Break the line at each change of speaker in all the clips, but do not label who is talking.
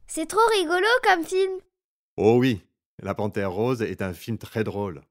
C'est trop rigolo comme film.
Oh oui, La Panthère Rose est un film très drôle.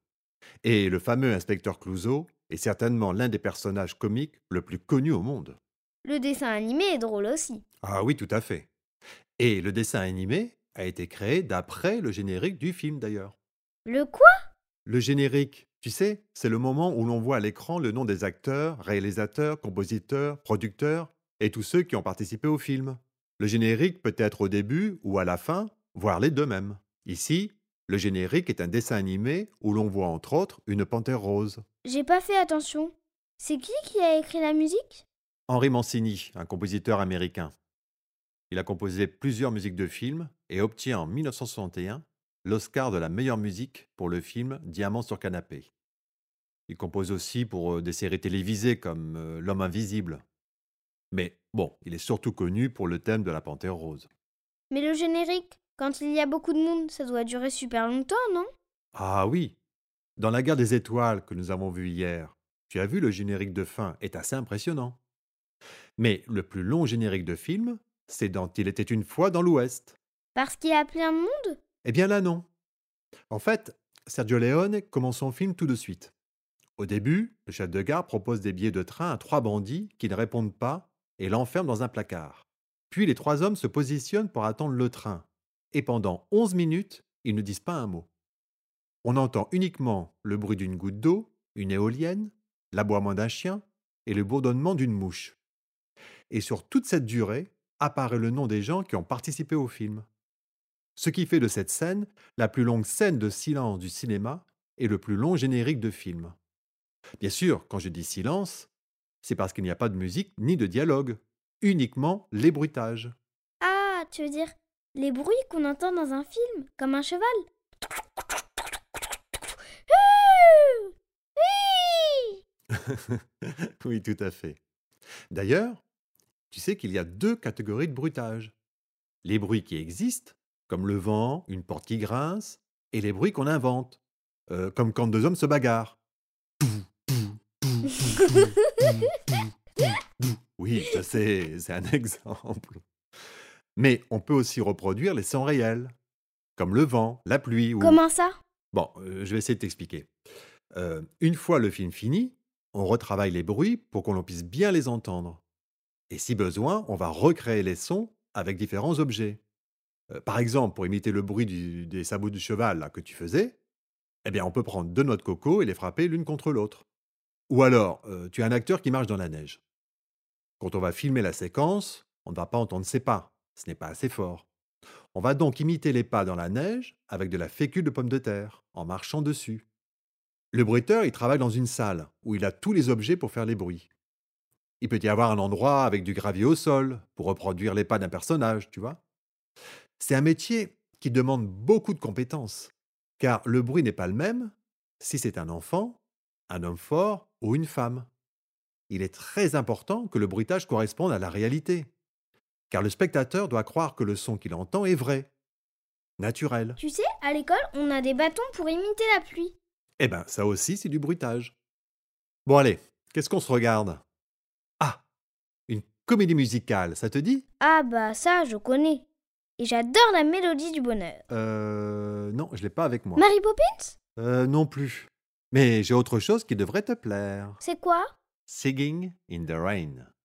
Et le fameux inspecteur Clouseau est certainement l'un des personnages comiques le plus connus au monde.
Le dessin animé est drôle aussi.
Ah oui, tout à fait. Et le dessin animé a été créé d'après le générique du film d'ailleurs.
Le quoi?
Le générique, tu sais, c'est le moment où l'on voit à l'écran le nom des acteurs, réalisateurs, compositeurs, producteurs et tous ceux qui ont participé au film. Le générique peut être au début ou à la fin, voire les deux mêmes. Ici, le générique est un dessin animé où l'on voit entre autres une panthère rose.
J'ai pas fait attention. C'est qui a écrit la musique?
Henry Mancini, un compositeur américain. Il a composé plusieurs musiques de films et obtient en 1961 l'Oscar de la meilleure musique pour le film Diamant sur canapé. Il compose aussi pour des séries télévisées comme L'Homme Invisible. Mais bon, il est surtout connu pour le thème de la Panthère Rose.
Mais le générique, quand il y a beaucoup de monde, ça doit durer super longtemps, non?
Ah oui, dans La Guerre des Étoiles que nous avons vu hier, tu as vu le générique de fin est assez impressionnant. Mais le plus long générique de film, c'est dans Il était une fois dans l'Ouest.
Parce qu'il y a plein de monde?
Eh bien là non. En fait, Sergio Leone commence son film tout de suite. Au début, le chef de gare propose des billets de train à trois bandits qui ne répondent pas et l'enferme dans un placard. Puis les trois hommes se positionnent pour attendre le train. Et pendant 11 minutes, ils ne disent pas un mot. On entend uniquement le bruit d'une goutte d'eau, une éolienne, l'aboiement d'un chien et le bourdonnement d'une mouche. Et sur toute cette durée, apparaît le nom des gens qui ont participé au film. Ce qui fait de cette scène la plus longue scène de silence du cinéma et le plus long générique de film. Bien sûr, quand je dis silence, c'est parce qu'il n'y a pas de musique ni de dialogue, uniquement les bruitages.
Ah, tu veux dire les bruits qu'on entend dans un film, comme un cheval?
Oui, tout à fait. D'ailleurs, tu sais qu'il y a deux catégories de bruitages. Les bruits qui existent, comme le vent, une porte qui grince, et les bruits qu'on invente, comme quand deux hommes se bagarrent. Oui, je sais, c'est un exemple. Mais on peut aussi reproduire les sons réels, comme le vent, la pluie ou...
Comment ça?
Bon, je vais essayer de t'expliquer. Une fois le film fini, on retravaille les bruits pour qu'on puisse bien les entendre. Et si besoin, on va recréer les sons avec différents objets. Par exemple, pour imiter le bruit des sabots du cheval là, que tu faisais, eh bien, on peut prendre deux noix de coco et les frapper l'une contre l'autre. Ou alors, tu as un acteur qui marche dans la neige. Quand on va filmer la séquence, on ne va pas entendre ses pas. Ce n'est pas assez fort. On va donc imiter les pas dans la neige avec de la fécule de pomme de terre, en marchant dessus. Le bruiteur, il travaille dans une salle où il a tous les objets pour faire les bruits. Il peut y avoir un endroit avec du gravier au sol pour reproduire les pas d'un personnage, tu vois. C'est un métier qui demande beaucoup de compétences, car le bruit n'est pas le même si c'est un enfant, un homme fort ou une femme. Il est très important que le bruitage corresponde à la réalité, car le spectateur doit croire que le son qu'il entend est vrai, naturel.
Tu sais, à l'école, on a des bâtons pour imiter la pluie.
Eh ben, ça aussi, c'est du bruitage. Bon allez, qu'est-ce qu'on se regarde? Ah, une comédie musicale, ça te dit?
Ah bah ça, je connais. Et j'adore la mélodie du bonheur.
Non, je l'ai pas avec moi.
Mary Poppins?
Non plus. Mais j'ai autre chose qui devrait te plaire.
C'est quoi?
Singing in the Rain.